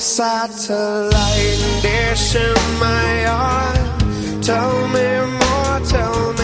satellite dish in my heart. Tell me more, tell